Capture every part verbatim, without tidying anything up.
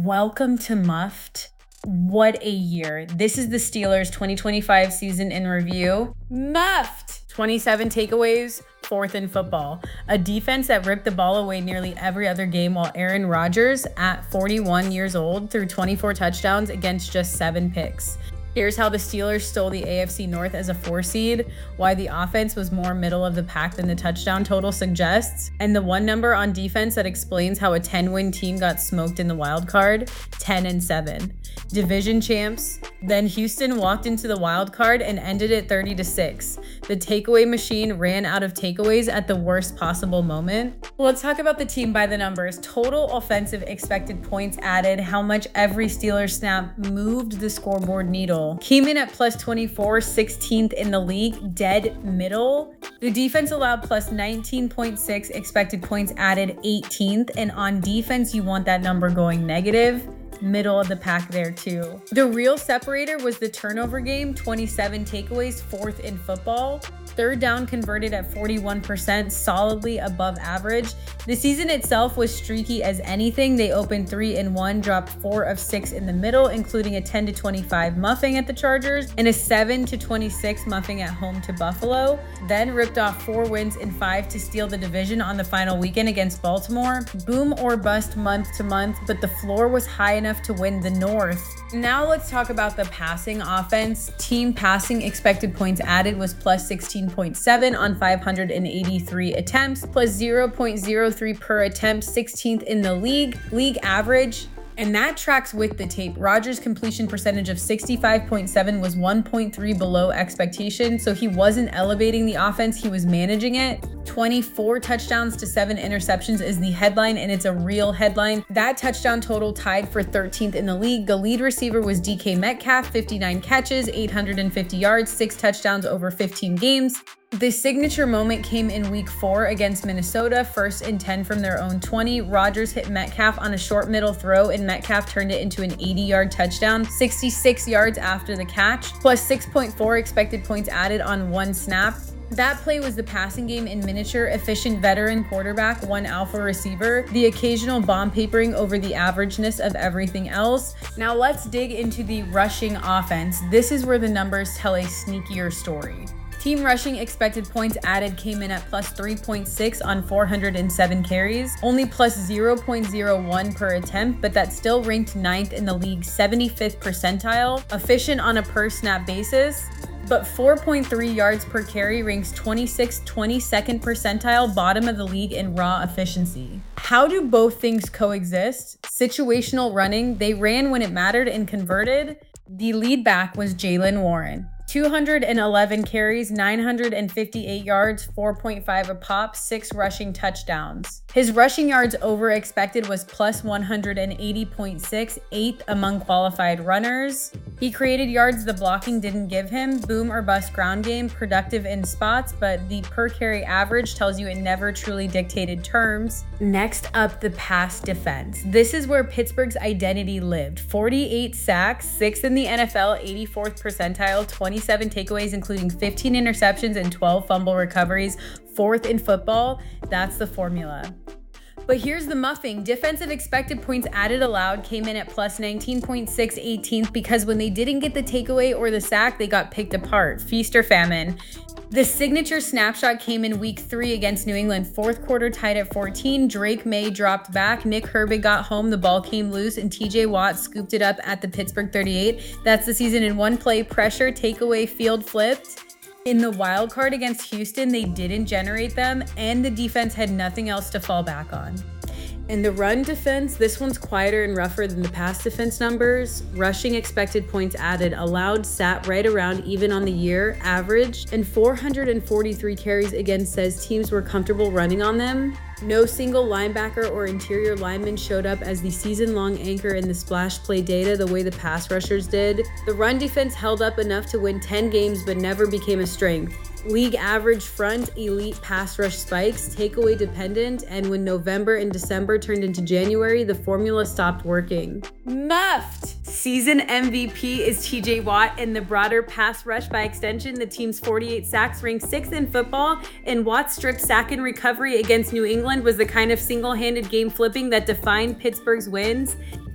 Welcome to Muffed. What a year. This is the Steelers twenty twenty-five season in review. Muffed! twenty-seven takeaways, fourth in football. A defense that ripped the ball away nearly every other game, while Aaron Rodgers, at forty-one years old, threw twenty-four touchdowns against just seven picks. Here's how the Steelers stole the A F C North as a four seed, why the offense was more middle of the pack than the touchdown total suggests, and the one number on defense that explains how a ten-win team got smoked in the wild card, ten and seven. Division champs. Then Houston walked into the wild card and ended it thirty to six. The takeaway machine ran out of takeaways at the worst possible moment. Let's talk about the team by the numbers. Total offensive expected points added, how much every Steelers snap moved the scoreboard needle. Came in at plus twenty-four, sixteenth in the league, dead middle. The defense allowed plus nineteen point six expected points added, eighteenth, and on defense you want that number going negative. Middle of the pack there too. The real separator was the turnover game, twenty-seven takeaways, fourth in football. Third down converted at forty-one percent, solidly above average. The season itself was streaky as anything. They opened three and one, dropped four of six in the middle, including a ten to twenty-five muffing at the Chargers and a seven to twenty-six muffing at home to Buffalo. Then ripped off four wins in five to steal the division on the final weekend against Baltimore. Boom or bust month to month, but the floor was high enough to win the North. Now let's talk about the passing offense. Team passing expected points added was plus sixteen point seven on five hundred eighty-three attempts, plus zero point zero three per attempt, sixteenth in the league. League average. And that tracks with the tape. Rodgers' completion percentage of sixty-five point seven was one point three below expectation, so he wasn't elevating the offense, he was managing it. twenty-four touchdowns to seven interceptions is the headline, and it's a real headline. That touchdown total tied for thirteenth in the league. The lead receiver was D K Metcalf, fifty-nine catches, eight hundred fifty yards, six touchdowns over fifteen games. The signature moment came in week four against Minnesota, first and ten from their own twenty. Rodgers hit Metcalf on a short middle throw, and Metcalf turned it into an eighty-yard touchdown, sixty-six yards after the catch, plus six point four expected points added on one snap. That play was the passing game in miniature, efficient veteran quarterback, one alpha receiver, the occasional bomb papering over the averageness of everything else. Now let's dig into the rushing offense. This is where the numbers tell a sneakier story. Team rushing expected points added came in at plus three point six on four hundred seven carries, only plus zero point zero one per attempt, but that still ranked ninth in the league, seventy-fifth percentile, efficient on a per snap basis. But four point three yards per carry ranks twenty-sixth, twenty-second percentile, bottom of the league in raw efficiency. How do both things coexist? Situational running, they ran when it mattered and converted. The lead back was Jaylen Warren. two hundred eleven carries, nine hundred fifty-eight yards, four point five a pop, six rushing touchdowns. His rushing yards over expected was plus one hundred eighty point six, eighth among qualified runners. He created yards the blocking didn't give him. Boom or bust ground game, productive in spots, but the per carry average tells you it never truly dictated terms. Next up, the pass defense. This is where Pittsburgh's identity lived. forty-eight sacks, sixth in the N F L, eighty-fourth percentile, twenty-seven takeaways, including fifteen interceptions and twelve fumble recoveries, fourth in football. That's the formula. But here's the muffing. Defensive expected points added allowed came in at plus nineteen point six, eighteenth, because when they didn't get the takeaway or the sack, they got picked apart. Feast or famine. The signature snapshot came in week three against New England. Fourth quarter tied at fourteen. Drake May dropped back. Nick Herbig got home. The ball came loose, and T J Watt scooped it up at the Pittsburgh thirty-eight. That's the season in one play. Pressure, takeaway, field flipped. In the wild card against Houston, they didn't generate them, and the defense had nothing else to fall back on. In the run defense, this one's quieter and rougher than the pass defense numbers. Rushing expected points added allowed sat right around even on the year average, and four hundred forty-three carries again says teams were comfortable running on them. No single linebacker or interior lineman showed up as the season-long anchor in the splash play data the way the pass rushers did. The run defense held up enough to win ten games but never became a strength. League average front, elite pass rush spikes, takeaway dependent, and when November and December turned into January, the formula stopped working. Muffed! Season M V P is T J Watt, and the broader pass rush by extension, the team's forty-eight sacks ranked sixth in football, and Watt's strict sack and recovery against New England was the kind of single-handed game flipping that defined Pittsburgh's wins.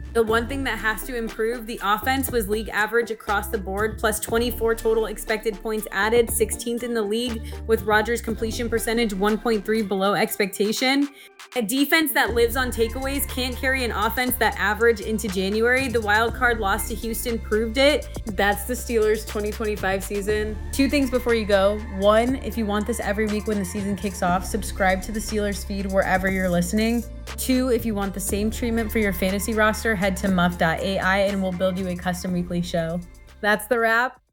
The one thing that has to improve, the offense was league average across the board, plus twenty-four total expected points added, sixteenth in the league, with Rodgers' completion percentage one point three below expectation. A defense that lives on takeaways can't carry an offense that average into January. The wild card loss to Houston proved it. That's the Steelers' twenty twenty-five season. Two things before you go. One, if you want this every week when the season kicks off, subscribe to the Steelers feed wherever you're listening. Two, if you want the same treatment for your fantasy roster, head to muff dot A I and we'll build you a custom weekly show. That's the wrap.